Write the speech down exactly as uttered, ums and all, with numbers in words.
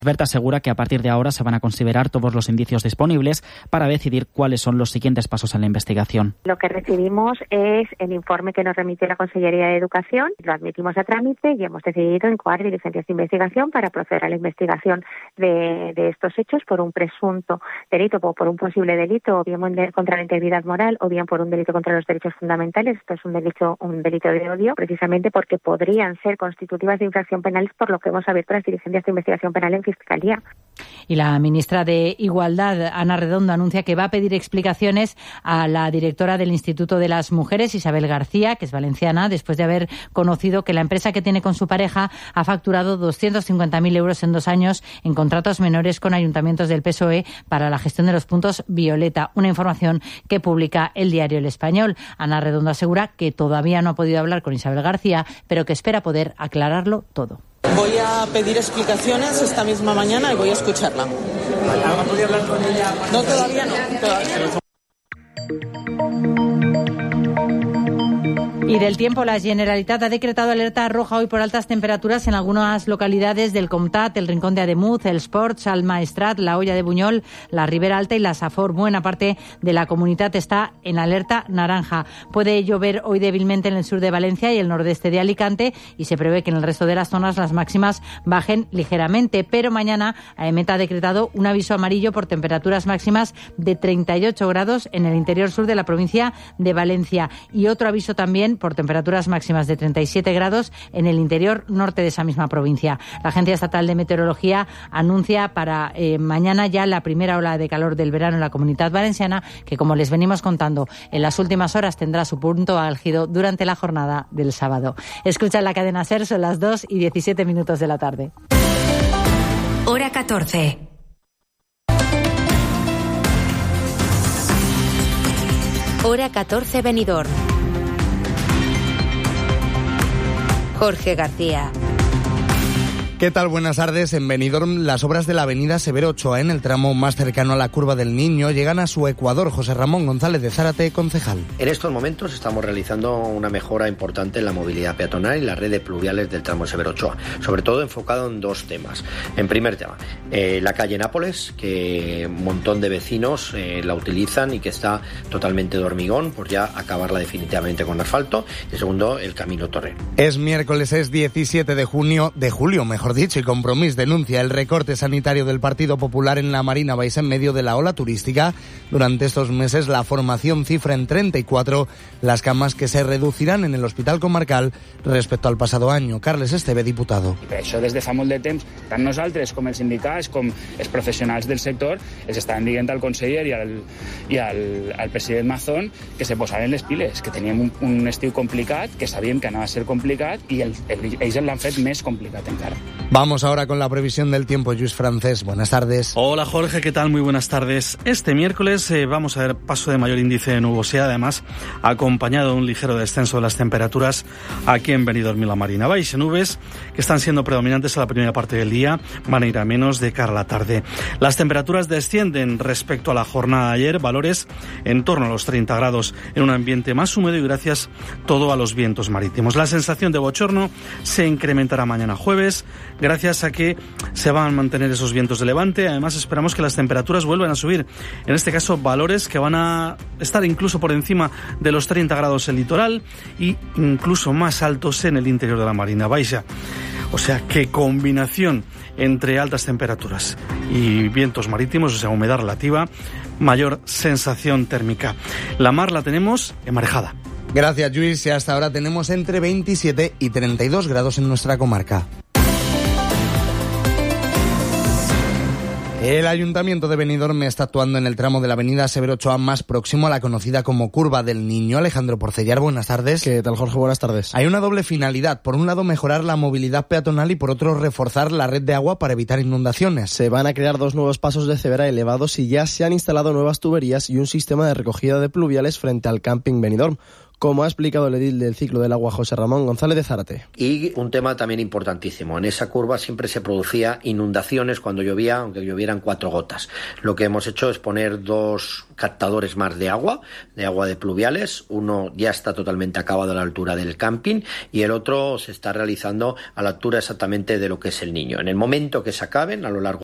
Berta asegura que a partir de ahora se van a considerar todos los indicios disponibles para decidir cuáles son los siguientes pasos en la investigación. Lo que recibimos es el informe que nos remitió la Consellería de Educación, lo admitimos a trámite y hemos decidido incoar diligencias de investigación para proceder a la investigación de, de estos hechos por un presunto delito o por un posible delito, o bien contra la integridad moral o bien por un delito contra los derechos fundamentales. Esto es un delito, un delito de odio, precisamente porque podrían ser constitutivas de infracción penal, por lo que hemos abierto las diligencias de investigación penal en Fiscalía. Y la ministra de Igualdad, Ana Redondo, anuncia que va a pedir explicaciones a la directora del Instituto de las Mujeres, Isabel García, que es valenciana, después de haber conocido que la empresa que tiene con su pareja ha facturado doscientos cincuenta mil euros en dos años en contratos menores con ayuntamientos del P S O E para la gestión de los puntos Violeta, una información que publica el diario El Español. Ana Redondo asegura que todavía no ha podido hablar con Isabel García, pero que espera poder aclararlo todo. Voy a pedir explicaciones esta misma mañana y voy a escucharla. ¿Ha podido hablar con ella? No, todavía no. Todavía no. Y del tiempo, la Generalitat ha decretado alerta roja hoy por altas temperaturas en algunas localidades del Comtat, el Rincón de Ademuz, el Sports, el Maestrat, la Hoya de Buñol, la Ribera Alta y la Safor. Buena parte de la comunidad está en alerta naranja. Puede llover hoy débilmente en el sur de Valencia y el nordeste de Alicante y se prevé que en el resto de las zonas las máximas bajen ligeramente. Pero mañana AEMET ha decretado un aviso amarillo por temperaturas máximas de treinta y ocho grados en el interior sur de la provincia de Valencia y otro aviso también por temperaturas máximas de treinta y siete grados en el interior norte de esa misma provincia. La Agencia Estatal de Meteorología anuncia para eh, mañana ya la primera ola de calor del verano en la Comunidad Valenciana, que, como les venimos contando, en las últimas horas tendrá su punto álgido durante la jornada del sábado. Escucha la cadena SER, son las dos y diecisiete minutos de la tarde. Hora catorce. Hora catorce, Benidorm. Jorge García. ¿Qué tal? Buenas tardes. En Benidorm, las obras de la avenida Severo Ochoa, en el tramo más cercano a la Curva del Niño, llegan a su ecuador. José Ramón González de Zárate, concejal. En estos momentos estamos realizando una mejora importante en la movilidad peatonal y la red de pluviales del tramo Severo Ochoa, sobre todo enfocado en dos temas. En primer tema, eh, la calle Nápoles, que un montón de vecinos eh, la utilizan y que está totalmente de hormigón, por ya acabarla definitivamente con asfalto. Y segundo, el camino Torrero. Es miércoles, es diecisiete de junio, de julio, mejor dicho, y Compromís denuncia el recorte sanitario del Partido Popular en la Marina Baixa en medio de la ola turística. Durante estos meses la formación cifra en treinta y cuatro las camas que se reducirán en el Hospital Comarcal respecto al pasado año. Carles Esteve, diputado. I per això des de fa molt de temps, tant nosaltres com els sindicats, com els professionals del sector, els estaven dient al conseller i al, i al, al president Mazón que se posaven les piles, que teníem un, un estiu complicat, que sabíem que anava a ser complicat i el, el, ells l'han fet més complicat encara. Vamos ahora con la previsión del tiempo. Lluís Francés, buenas tardes. Hola Jorge, ¿qué tal? Muy buenas tardes. Este miércoles eh, vamos a ver paso de mayor índice de nubosidad, además acompañado de un ligero descenso de las temperaturas aquí en Benidorm y la Marina Baixa. Nubes que están siendo predominantes a la primera parte del día, van a ir a menos de cara a la tarde. Las temperaturas descienden respecto a la jornada de ayer, valores en torno a los treinta grados en un ambiente más húmedo y gracias todo a los vientos marítimos. La sensación de bochorno se incrementará mañana jueves, gracias a que se van a mantener esos vientos de levante. Además, esperamos que las temperaturas vuelvan a subir. En este caso, valores que van a estar incluso por encima de los treinta grados en el litoral y incluso más altos en el interior de la Marina Baixa. O sea, qué combinación entre altas temperaturas y vientos marítimos, o sea, humedad relativa, mayor sensación térmica. La mar la tenemos emarejada. Gracias, Lluís. Y hasta ahora tenemos entre veintisiete y treinta y dos grados en nuestra comarca. El Ayuntamiento de Benidorm está actuando en el tramo de la avenida Severo Ochoa más próximo a la conocida como Curva del Niño. Alejandro Porcellar, buenas tardes. ¿Qué tal, Jorge? Buenas tardes. Hay una doble finalidad. Por un lado, mejorar la movilidad peatonal y por otro, reforzar la red de agua para evitar inundaciones. Se van a crear dos nuevos pasos de cebra elevados y ya se han instalado nuevas tuberías y un sistema de recogida de pluviales frente al camping Benidorm. como ha explicado el edil del ciclo del agua José Ramón González de Zárate. Y un tema también importantísimo, en esa curva siempre se producía inundaciones cuando llovía, aunque llovieran cuatro gotas. Lo que hemos hecho es poner dos captadores más de agua, de agua de pluviales. Uno ya está totalmente acabado a la altura del camping y el otro se está realizando a la altura exactamente de lo que es el Niño. En el momento que se acaben, a lo largo